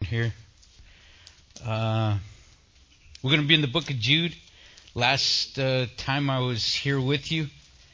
here. We're going to be in the book of Jude. Last time I was here with you,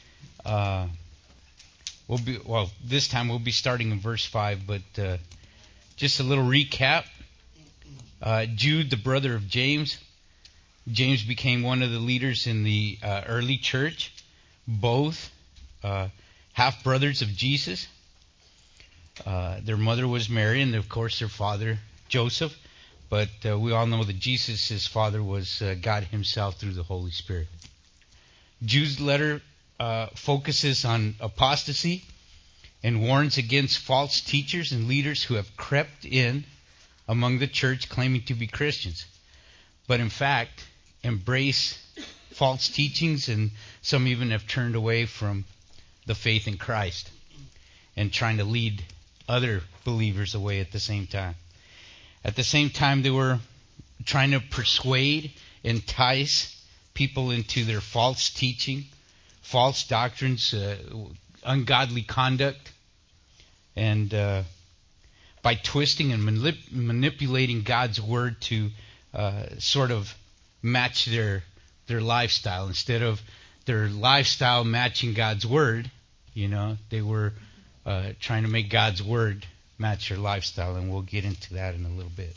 this time we'll be starting in verse 5, but just a little recap. Jude, the brother of James. James became one of the leaders in the early church, both half-brothers of Jesus. Their mother was Mary, and of course their father, Joseph. But we all know that Jesus, his father, was God himself through the Holy Spirit. Jude's letter focuses on apostasy and warns against false teachers and leaders who have crept in among the church claiming to be Christians, but in fact embrace false teachings, and some even have turned away from the faith in Christ and trying to lead other believers away at the same time. At the same time, they were trying to persuade, entice people into their false teaching, false doctrines, ungodly conduct, and by twisting and manipulating God's word to sort of match their lifestyle. Instead of their lifestyle matching God's word, they were trying to make God's word match their lifestyle, and we'll get into that in a little bit.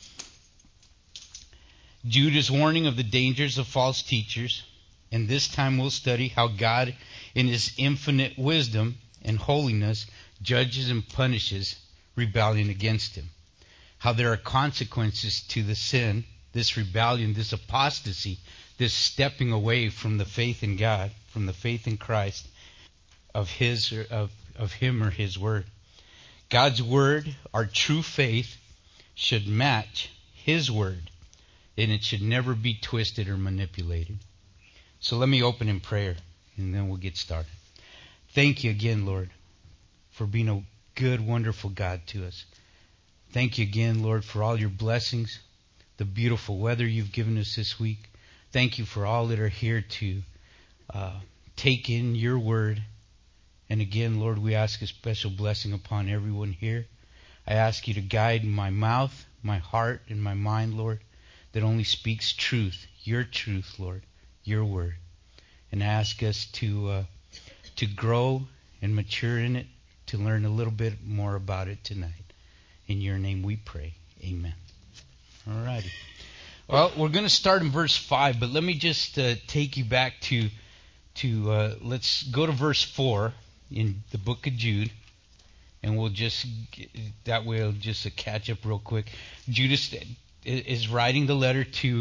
Jude is warning of the dangers of false teachers, and this time we'll study how God, in his infinite wisdom and holiness, judges and punishes rebellion against him. How there are consequences to the sin, this rebellion, this apostasy, this stepping away from the faith in God, from the faith in Christ, of him or his word. God's word, our true faith, should match his word, and it should never be twisted or manipulated. So let me open in prayer, and then we'll get started. Thank you again, Lord, for being a good, wonderful God to us. Thank you again, Lord, for all your blessings, the beautiful weather you've given us this week. Thank you for all that are here to take in your word. And again, Lord, we ask a special blessing upon everyone here. I ask you to guide my mouth, my heart, and my mind, Lord, that only speaks truth, Lord, your word. And I ask us to grow and mature in it, to learn a little bit more about it tonight. In your name we pray. Amen. All righty. Well, we're going to start in verse 5, but let me just take you back to let's go to verse 4 in the book of Jude, and we'll just catch up real quick. Jude is writing the letter to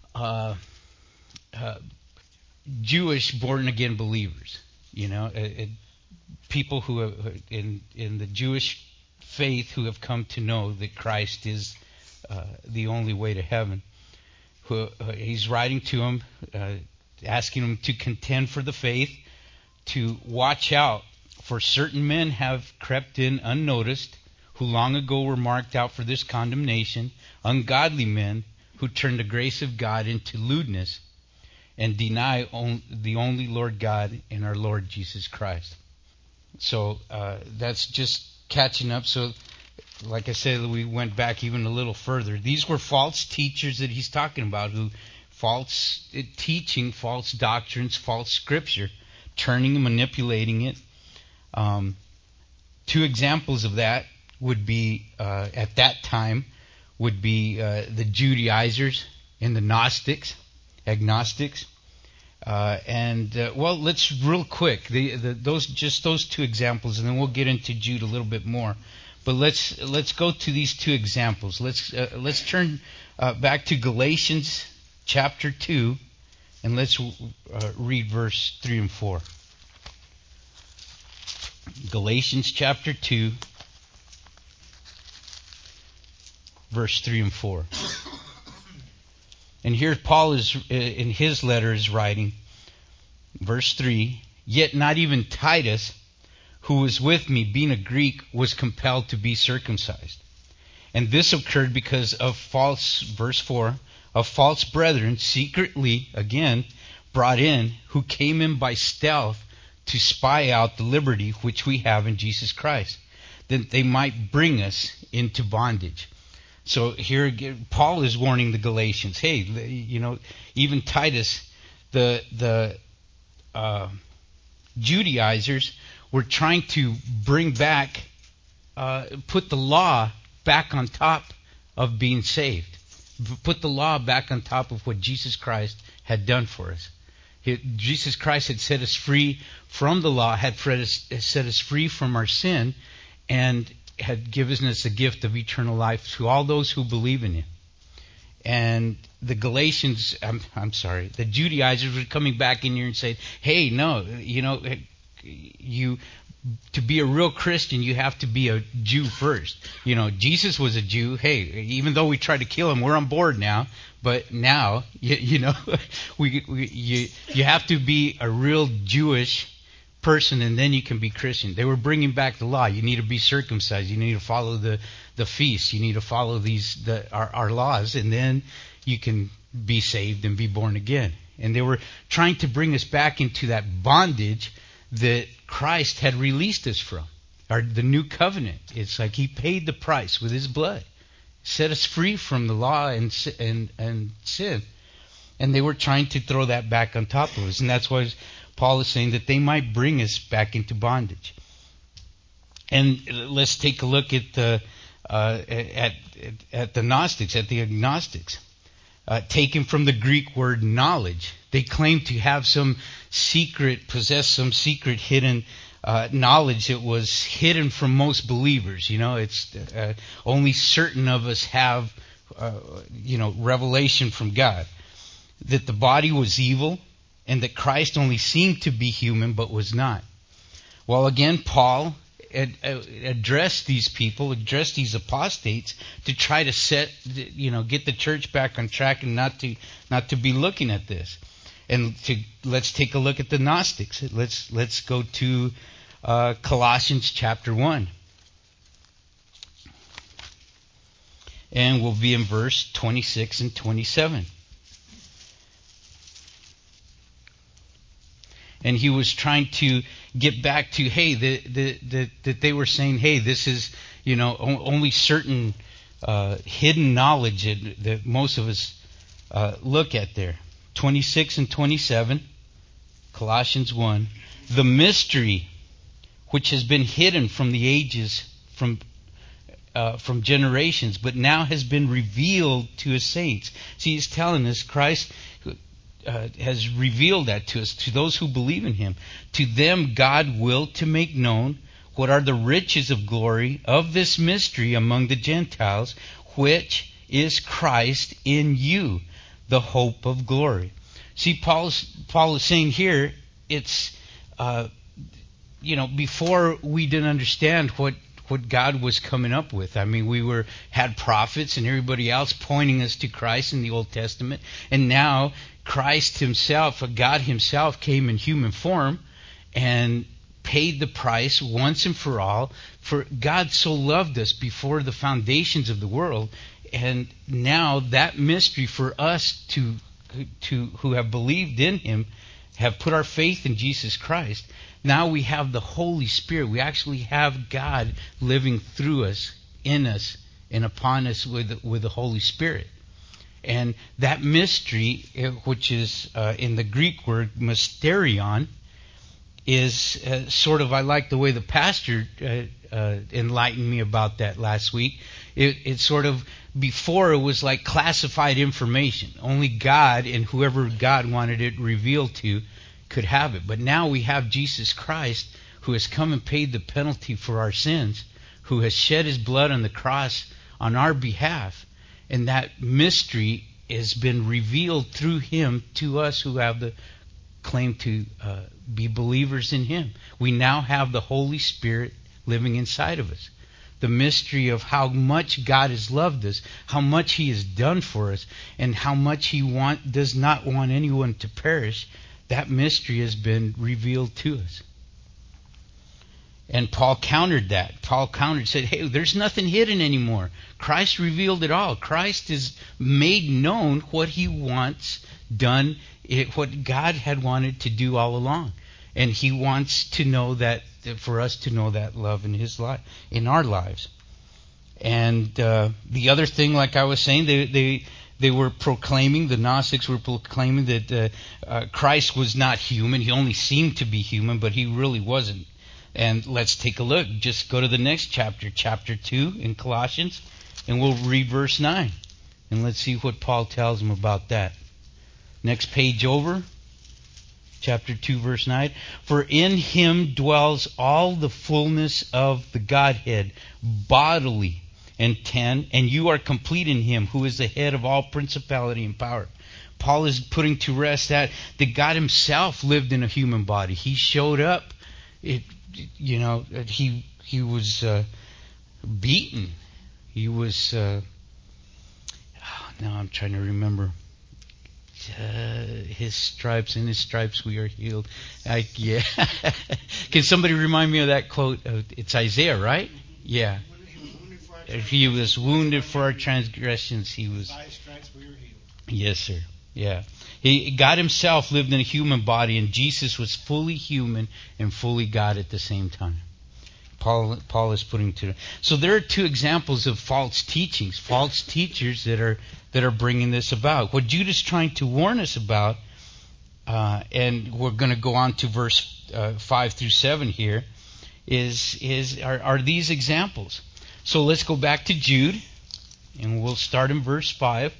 Jewish born-again believers, people who have, in the Jewish faith, who have come to know that Christ is the only way to heaven. He's writing to them, asking them to contend for the faith, to watch out, for certain men have crept in unnoticed, who long ago were marked out for this condemnation, ungodly men who turn the grace of God into lewdness and deny the only Lord God and our Lord Jesus Christ. So that's just catching up. So like I said, we went back even a little further. These were false teachers that he's talking about, who false teaching, false doctrines, false scripture, turning and manipulating it. Two examples of that would be, at that time, would be the Judaizers and the Gnostics, agnostics. Let's real quick, those two examples, and then we'll get into Jude a little bit more. But let's go to these two examples. Let's turn back to Galatians chapter 2, and let's read verse 3 and 4. Galatians chapter 2, verse 3 and 4. And here Paul is, in his letter, is writing, verse 3, "Yet not even Titus, who was with me, being a Greek, was compelled to be circumcised. And this occurred because of verse 4, of false brethren secretly, again, brought in, who came in by stealth to spy out the liberty which we have in Jesus Christ, that they might bring us into bondage." So here again, Paul is warning the Galatians, hey, even Titus, the Judaizers were trying to bring back, put the law back on top of being saved. Put the law back on top of what Jesus Christ had done for us. Jesus Christ had set us free from the law, had set us free from our sin, and had given us a gift of eternal life to all those who believe in Him. And the Galatians, the Judaizers were coming back in here and saying, hey, no, to be a real Christian, you have to be a Jew first. Jesus was a Jew. Hey, even though we tried to kill him, we're on board now. But now, you have to be a real Jewish person, and then you can be Christian. They were bringing back the law. You need to be circumcised. You need to follow the feasts. You need to follow our laws, and then you can be saved and be born again. And they were trying to bring us back into that bondage that Christ had released us from, or the new covenant. It's like He paid the price with His blood, set us free from the law and sin. And they were trying to throw that back on top of us. And that's why Paul is saying that they might bring us back into bondage. And let's take a look at the Gnostics, at the agnostics. Taken from the Greek word knowledge. They claim to have possess some secret hidden knowledge that was hidden from most believers. It's only certain of us have, revelation from God. That the body was evil, and that Christ only seemed to be human but was not. Well, again, Paul addressed these people, addressed these apostates to try to get the church back on track and not to be looking at this. And let's take a look at the Gnostics. Let's go to Colossians chapter 1. And we'll be in verse 26 and 27. And he was trying to get back to, hey, that they were saying, hey, this is, only certain hidden knowledge that most of us look at there. 26 and 27, Colossians 1. The mystery which has been hidden from the ages, from generations, but now has been revealed to His saints. See, He's telling us Christ has revealed that to us, to those who believe in Him. To them God willed to make known what are the riches of glory of this mystery among the Gentiles, which is Christ in you, the hope of glory. See, Paul is saying here, it's before we didn't understand what God was coming up with. I mean, we had prophets and everybody else pointing us to Christ in the Old Testament, and now Christ Himself, God Himself, came in human form and paid the price once and for all. For God so loved us before the foundations of the world, and now that mystery for us to who have believed in Him, have put our faith in Jesus Christ. Now we have the Holy Spirit. We actually have God living through us, in us, and upon us with the Holy Spirit. And that mystery, which is in the Greek word mysterion, is I like the way the pastor enlightened me about that last week. It's sort of, before it was like classified information. Only God and whoever God wanted it revealed to could have it. But now we have Jesus Christ, who has come and paid the penalty for our sins, who has shed His blood on the cross on our behalf. And that mystery has been revealed through Him to us who have the claim to be believers in Him. We now have the Holy Spirit living inside of us. The mystery of how much God has loved us, how much He has done for us, and how much He does not want anyone to perish, that mystery has been revealed to us. And Paul countered that. Said, hey, there's nothing hidden anymore. Christ revealed it all. Christ has made known what He wants done, what God had wanted to do all along. And He wants to know that, for us to know that love in His life, in our lives. And the other thing, like I was saying, they were proclaiming, the Gnostics were proclaiming that Christ was not human. He only seemed to be human, but he really wasn't. And let's take a look. Just go to the next chapter, chapter 2 in Colossians, and we'll read verse 9. And let's see what Paul tells them about that. Next page over, chapter 2, verse 9. For in him dwells all the fullness of the Godhead bodily. And 10, and you are complete in him, who is the head of all principality and power. Paul is putting to rest that God himself lived in a human body. He showed up. He was beaten. He was. Now I'm trying to remember. His stripes, in his stripes we are healed. Yeah. Can somebody remind me of that quote? It's Isaiah, right? Yeah. He was wounded for our transgressions. He was. By his stripes we are healed. Yes, sir. Yeah. God himself lived in a human body, and Jesus was fully human and fully God at the same time. Paul is putting to. So there are two examples of false teachings, false teachers that are bringing this about. What Jude is trying to warn us about, and we're going to go on to verse 5 through 7 here, are these examples. So let's go back to Jude, and we'll start in verse 5.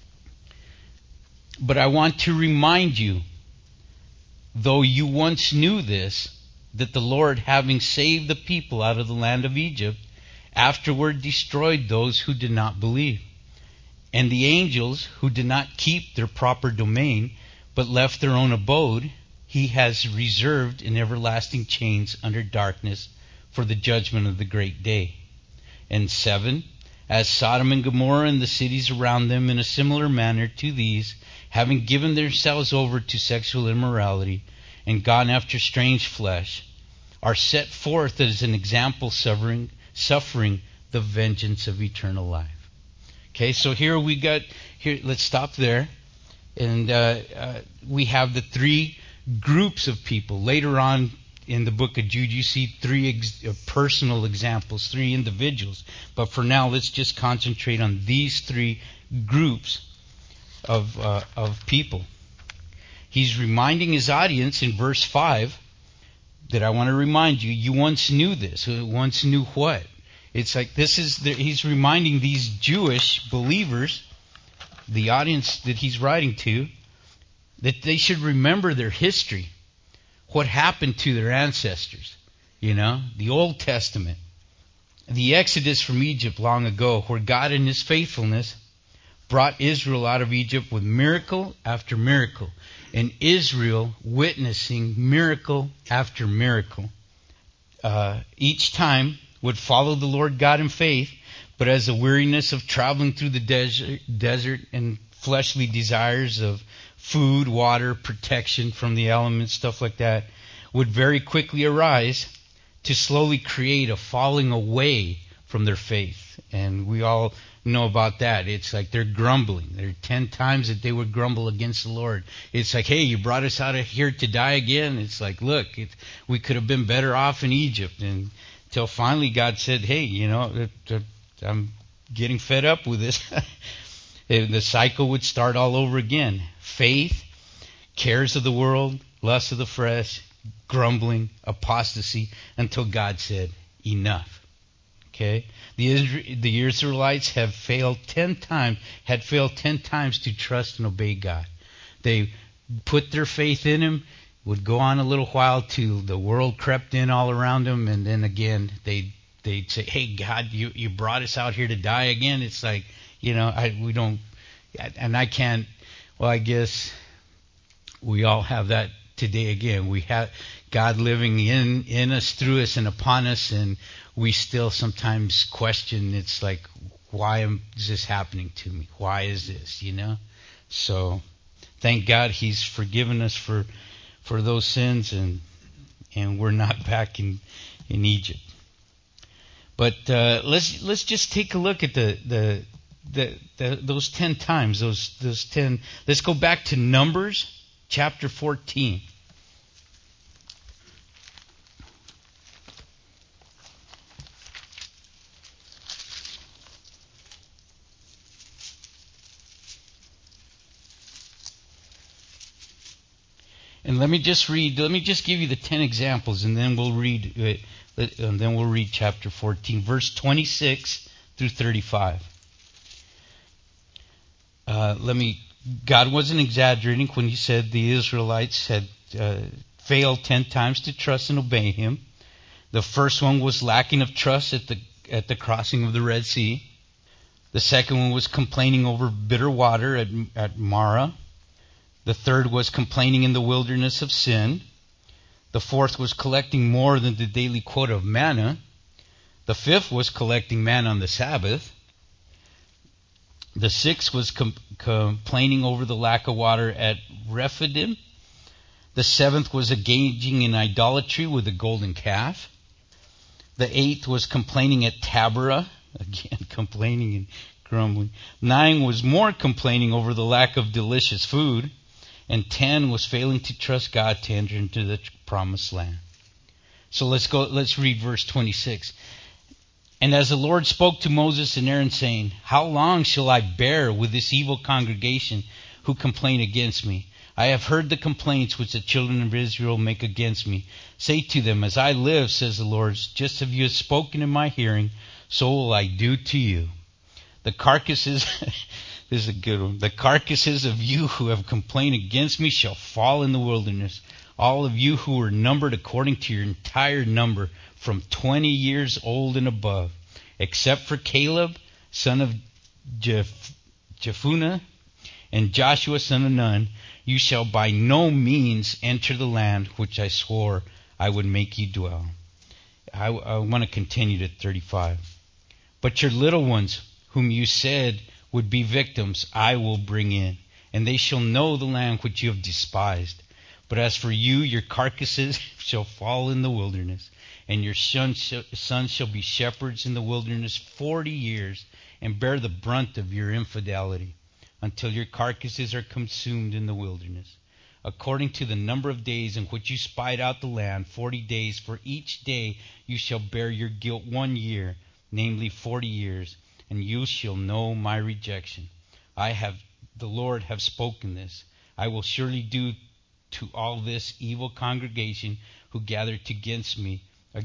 But I want to remind you, though you once knew this, that the Lord, having saved the people out of the land of Egypt, afterward destroyed those who did not believe. And the angels who did not keep their proper domain, but left their own abode, he has reserved in everlasting chains under darkness for the judgment of the great day. And 7, as Sodom and Gomorrah and the cities around them in a similar manner to these, having given themselves over to sexual immorality and gone after strange flesh, are set forth as an example suffering the vengeance of eternal life. Okay, so here let's stop there. And we have the three groups of people. Later on in the book of Jude, you see three personal examples, three individuals. But for now, let's just concentrate on these three groups of people. He's reminding his audience in verse 5 that I want to remind you, you once knew this. Once knew what? It's like he's reminding these Jewish believers, the audience that he's writing to, that they should remember their history. What happened to their ancestors, the Old Testament, the Exodus from Egypt long ago, where God in his faithfulness brought Israel out of Egypt with miracle after miracle, and Israel witnessing miracle after miracle. Each time would follow the Lord God in faith, but as the weariness of traveling through the desert and fleshly desires of food, water, protection from the elements, stuff like that, would very quickly arise to slowly create a falling away from their faith. And we all know about that. It's like they're grumbling. There are 10 times that they would grumble against the Lord. It's like, hey, you brought us out of here to die again. It's like, look, we could have been better off in Egypt. And until finally God said, hey, I'm getting fed up with this. The cycle would start all over again. Faith, cares of the world, lust of the flesh, grumbling, apostasy, until God said, enough. Okay? The Israelites had failed 10 times to trust and obey God. They put their faith in Him, would go on a little while till the world crept in all around them, and then again they'd say, hey, God, you brought us out here to die again? It's like, we don't, and I can't, well, I guess we all have that today again. We have God living in us, through us, and upon us, and we still sometimes question. It's like, why is this happening to me? Why is this, So thank God He's forgiven us for those sins, and we're not back in Egypt. But let's just take a look at those 10 times, those 10. Let's go back to Numbers chapter 14. And let me just give you the 10 examples, and then we'll read chapter 14, verse 26 through 35. God wasn't exaggerating when he said the Israelites had failed 10 times to trust and obey him. The first one was lacking of trust at the crossing of the Red Sea. The second one was complaining over bitter water at Marah. The third was complaining in the wilderness of sin. The fourth was collecting more than the daily quota of manna. The fifth was collecting manna on the Sabbath. The sixth was complaining over the lack of water at Rephidim. The seventh was engaging in idolatry with a golden calf. The eighth was complaining at Taberah. Again, complaining and grumbling. 9 was more complaining over the lack of delicious food. And 10 was failing to trust God to enter into the promised land. So let's read verse 26. And as the Lord spoke to Moses and Aaron, saying, How long shall I bear with this evil congregation who complain against me? I have heard the complaints which the children of Israel make against me. Say to them, As I live, says the Lord, just as you have spoken in my hearing, so will I do to you. The carcasses, this is a good one. The carcasses of you who have complained against me shall fall in the wilderness. All of you who were numbered according to your entire number, from 20 years old and above, except for Caleb, son of Jephunneh, and Joshua, son of Nun, you shall by no means enter the land which I swore I would make you dwell. I want to continue to 35. But your little ones, whom you said would be victims, I will bring in, and they shall know the land which you have despised. But as for you, your carcasses shall fall in the wilderness, and your sons shall be shepherds in the wilderness 40 years, and bear the brunt of your infidelity, until your carcasses are consumed in the wilderness. According to the number of days in which you spied out the land, 40 days, for each day you shall bear your guilt 1 year, namely 40 years, and you shall know my rejection. The Lord have spoken this. I will surely do to all this evil congregation who gathered against me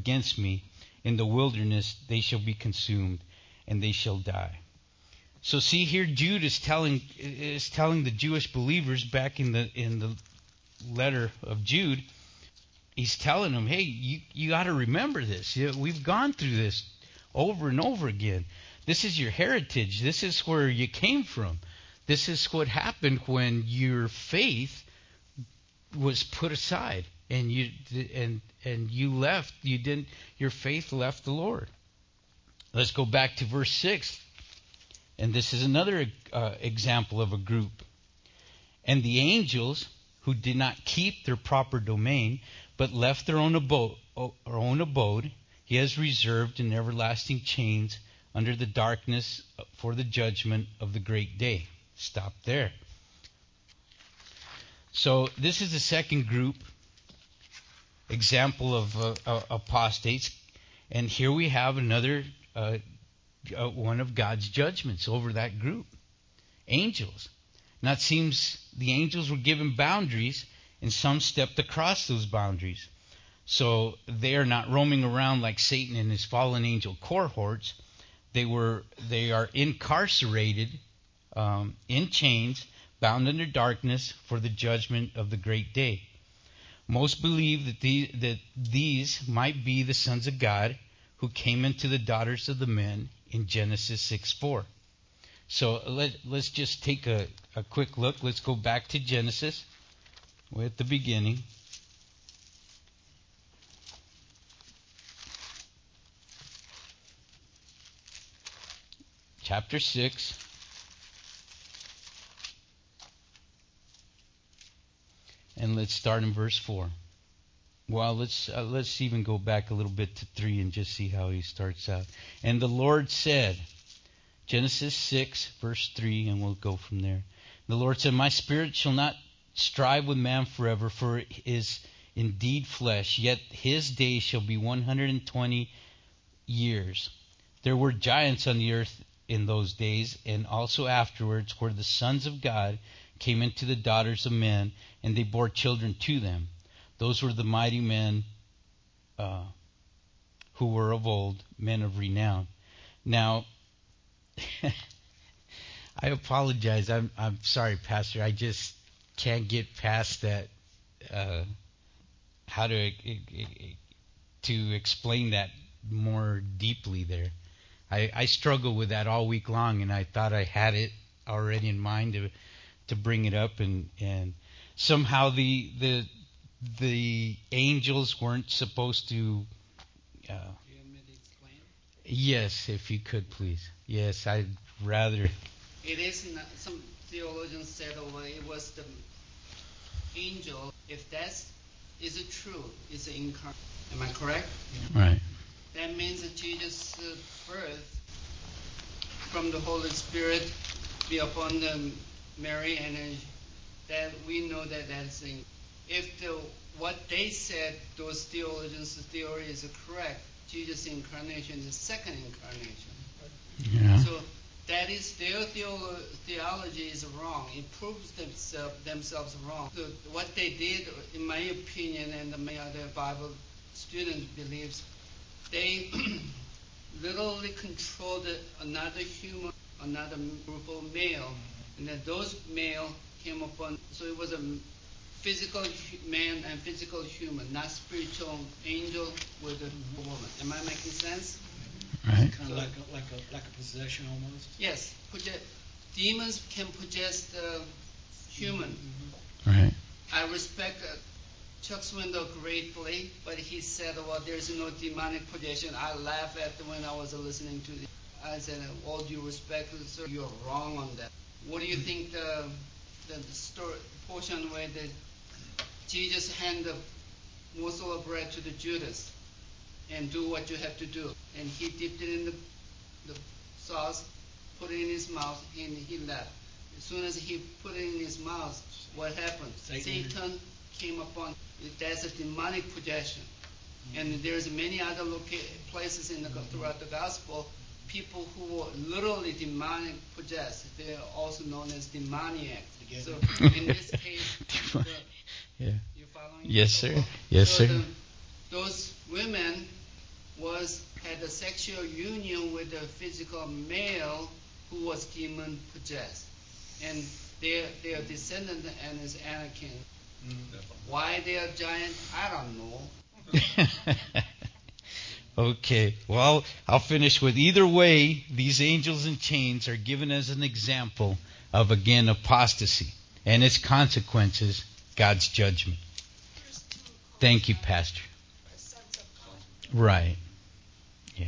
in the wilderness. They shall be consumed, and they shall die. So see here, Jude is telling the Jewish believers back in the letter of Jude. He's telling them, hey, you got to remember this. We've gone through this over and over again. This is your heritage. This is where you came from. This is what happened when your faith was put aside and you left. Your faith left the Lord. Let's go back to verse 6. And this is another example of a group. And the angels who did not keep their proper domain, but left their own abode, he has reserved in everlasting chains under the darkness for the judgment of the great day. Stop there. So this is the second group example of apostates. And here we have another one of God's judgments over that group. Angels. Now it seems the angels were given boundaries, and some stepped across those boundaries. So they are not roaming around like Satan and his fallen angel cohorts. They are incarcerated in chains, bound under darkness for the judgment of the great day. Most believe that these might be the sons of God who came into the daughters of the men in Genesis 6:4. So let's just take a quick look. Let's go back to Genesis. We're at the beginning. Chapter 6. And let's start in verse 4. Well, let's even go back a little bit to 3 and just see how he starts out. And the Lord said, Genesis 6, verse 3, and we'll go from there. The Lord said, My spirit shall not strive with man forever, for it is indeed flesh, yet his days shall be 120 years. There were giants on the earth in those days, and also afterwards, where the sons of God came into the daughters of men, and they bore children to them. Those were the mighty men who were of old, men of renown. Now, I apologize. I'm sorry, Pastor. I just can't get past that. How to explain that more deeply there. I struggled with that all week long, and I thought I had it already in mind to bring it up, and somehow the angels weren't supposed to. Do you want me to explain? Yes, if you could, please. Yes, I'd rather. It is not, some theologians said, well, it was the angel. If that is true, it's incarnate. Am I correct? Right. That means that Jesus' birth from the Holy Spirit be upon Mary, and that we know that that's in. If what they said, those theologians' theory is correct, Jesus' incarnation is the second incarnation. Yeah. So that is their theology is wrong. It proves themselves wrong. So what they did, in my opinion, and many other Bible students believes, they literally controlled another human, another group of male, and then those male came upon. So it was a physical man and physical human, not spiritual angel with a woman. Am I making sense? Right. Kind of like a possession almost. Yes, demons can possess the human. Right. I respect Chuck Swindoll greatly, but he said, well, there's no demonic possession. I laughed at when I was listening to it. I said, all due respect, sir, you're wrong on that. What do you think the story portion where Jesus handed the morsel of bread to the Judas and do what you have to do, and he dipped it in the sauce, put it in his mouth, and he left. As soon as he put it in his mouth, what happened? Satan came upon. That's a demonic possession. And there's many other places throughout the gospel, people who were literally demonic possessed. They are also known as demoniacs. So in this case, yeah. You following? Yes, sir. Yes, so sir. Those women had a sexual union with a physical male who was demon possessed, and their descendant and is Anakin. Why they are giant, I don't know. Okay, well, I'll finish with either way, these angels in chains are given as an example of, again, apostasy and its consequences, God's judgment. Thank you, Pastor. Right. Yeah.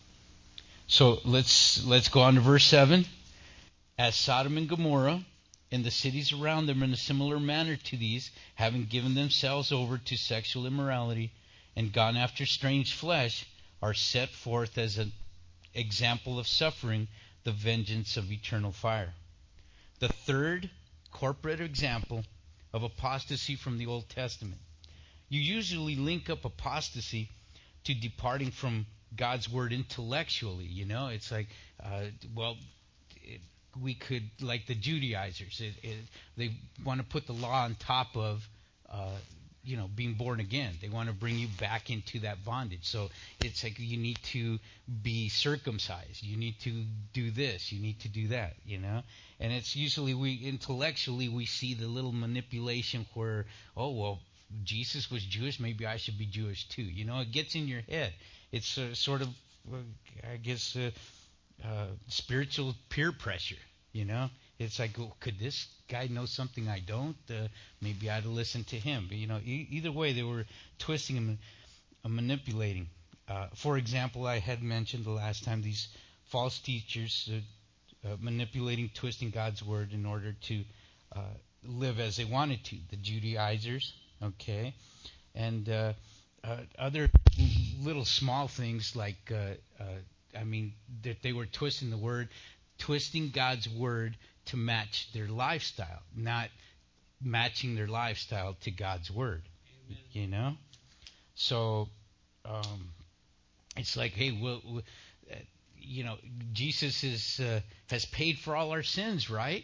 So let's go on to verse 7. As Sodom and Gomorrah and the cities around them in a similar manner to these, having given themselves over to sexual immorality and gone after strange flesh, are set forth as an example of suffering the vengeance of eternal fire. The third corporate example of apostasy from the Old Testament. You usually link up apostasy to departing from God's word intellectually. It's like, we could, like the Judaizers, they want to put the law on top of, being born again. They want to bring you back into that bondage. So it's like you need to be circumcised. You need to do this. You need to do that. And it's usually intellectually we see the little manipulation where, oh well, Jesus was Jewish, maybe I should be Jewish too. It gets in your head. It's sort of, I guess, spiritual peer pressure. It's like, well, could this guy know something I don't? Maybe I'd listen to him. But either way, they were twisting and manipulating. For example, I had mentioned the last time these false teachers manipulating, twisting God's word in order to live as they wanted to. The Judaizers, okay, and other little small things like, that they were twisting the word, twisting God's word to match their lifestyle, not matching their lifestyle to God's word. Amen. So it's like, hey, Jesus has paid for all our sins, right?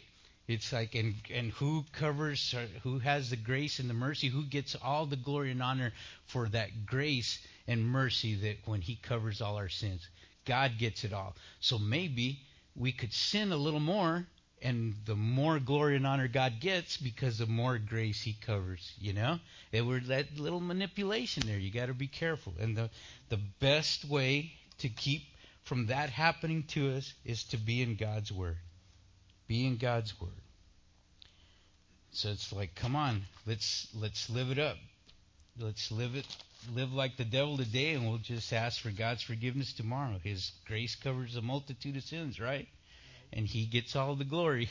It's like, and who covers, who has the grace and the mercy, who gets all the glory and honor for that grace and mercy that when he covers all our sins? God gets it all. So maybe we could sin a little more, and the more glory and honor God gets because the more grace he covers, you know? It were that little manipulation there. You got to be careful. And the best way to keep from that happening to us is to be in God's Word. Be in God's Word. So it's like, come on, let's live it up. Let's live like the devil today, and we'll just ask for God's forgiveness tomorrow. His grace covers a multitude of sins, right? And he gets all the glory.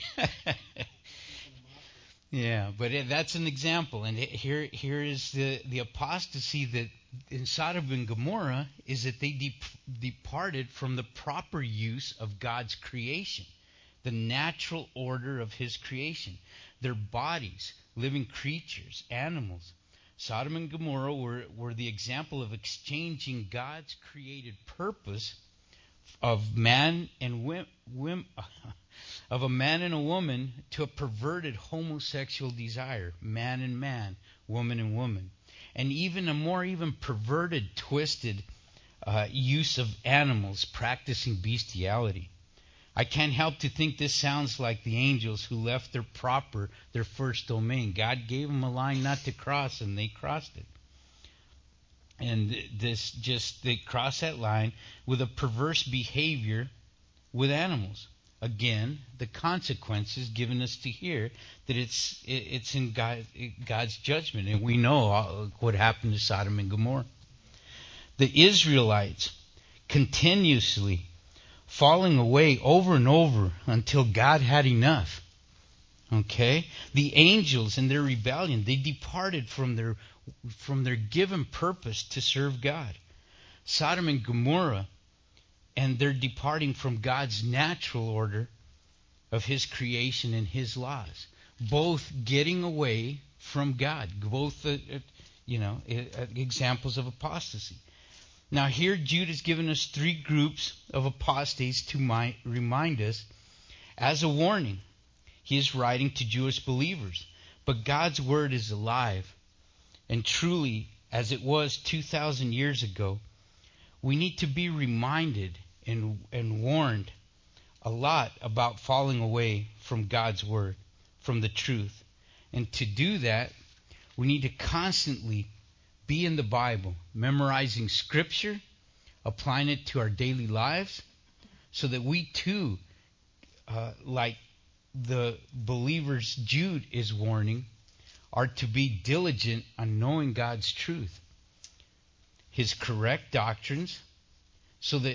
Yeah, but that's an example. And here is the apostasy that in Sodom and Gomorrah is that they departed from the proper use of God's creation, the natural order of his creation. Their bodies, living creatures, animals. Sodom and Gomorrah were the example of exchanging God's created purpose of man and of a man and a woman to a perverted homosexual desire, man and man, woman and woman, and even a more perverted, twisted use of animals, practicing bestiality. I can't help to think this sounds like the angels who left their first domain. God gave them a line not to cross, and they crossed it. And they crossed that line with a perverse behavior with animals. Again, the consequences given us to hear that it's in God's judgment, and we know what happened to Sodom and Gomorrah. The Israelites continuously falling away over and over until God had enough. Okay? The angels in their rebellion, they departed from their given purpose to serve God. Sodom and Gomorrah, and they're departing from God's natural order of his creation and his laws. Both getting away from God. Both, examples of apostasy. Now here Jude has given us three groups of apostates to remind us as a warning. He is writing to Jewish believers. But God's word is alive. And truly, as it was 2,000 years ago, we need to be reminded and warned a lot about falling away from God's word, from the truth. And to do that, we need to constantly be in the Bible, memorizing Scripture, applying it to our daily lives, so that we too, like the believers Jude is warning, are to be diligent on knowing God's truth, his correct doctrines, so that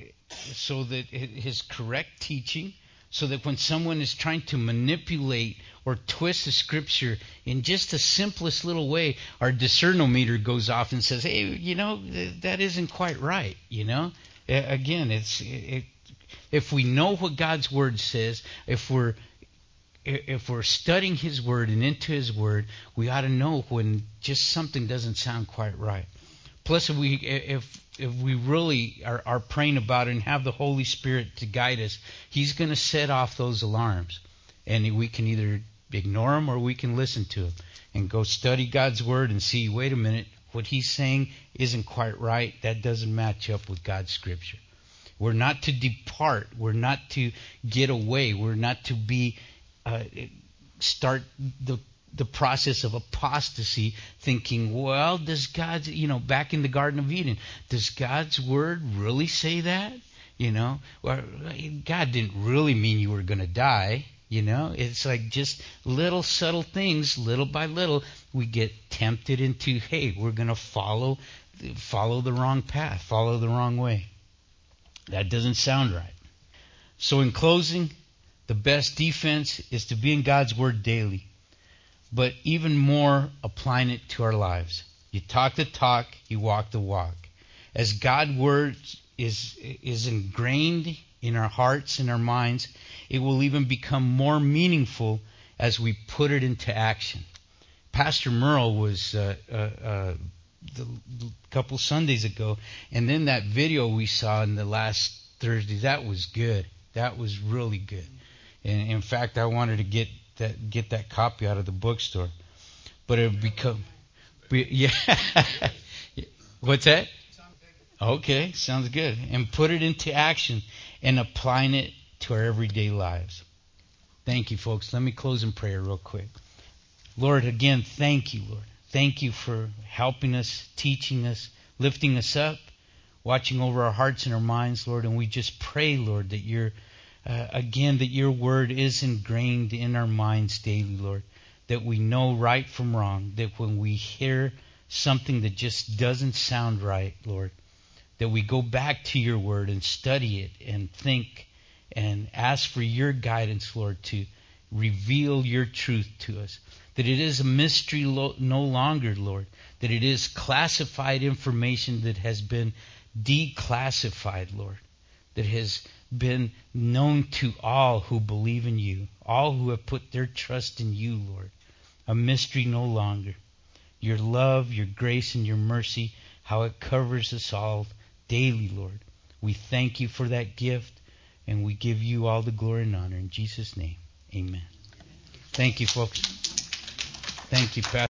his correct teaching, so that when someone is trying to manipulate or twist the Scripture in just the simplest little way, our discernometer goes off and says, hey, that isn't quite right, Again, if we know what God's Word says, if we're studying His Word and into His Word, we ought to know when just something doesn't sound quite right. Plus, if we really are praying about it and have the Holy Spirit to guide us, He's going to set off those alarms. And we can either ignore them or we can listen to them and go study God's Word and see, wait a minute, what He's saying isn't quite right. That doesn't match up with God's Scripture. We're not to depart. We're not to get away. We're not to be start the process of apostasy, thinking, well, does God's, back in the Garden of Eden, does God's Word really say that? Well, God didn't really mean you were going to die. It's like just little subtle things, little by little, we get tempted into, hey, we're going to follow the wrong path, follow the wrong way. That doesn't sound right. So in closing, the best defense is to be in God's Word daily, but even more applying it to our lives. You talk the talk, you walk the walk. As God's Word is ingrained in our hearts and our minds, it will even become more meaningful as we put it into action. Pastor Merle was a couple Sundays ago, and then that video we saw in the last Thursday, that was good. That was really good. And in fact, I wanted to get that copy out of the bookstore, but it become, yeah. What's that? Okay, sounds good. And put it into action and applying it to our everyday lives. Thank you, folks. Let me close in prayer real quick. Lord, again, thank you, Lord. Thank you for helping us, teaching us, lifting us up, watching over our hearts and our minds, Lord. And we just pray, Lord, that that your word is ingrained in our minds daily, Lord. That we know right from wrong. That when we hear something that just doesn't sound right, Lord, that we go back to your word and study it and think and ask for your guidance, Lord, to reveal your truth to us. That it is a mystery no longer, Lord. That it is classified information that has been declassified, Lord. That has been known to all who believe in you, all who have put their trust in you, Lord. A mystery no longer. Your love, your grace, and your mercy, how it covers us all daily, Lord. We thank you for that gift, and we give you all the glory and honor. In Jesus' name, amen. Thank you, folks. Thank you, Pastor.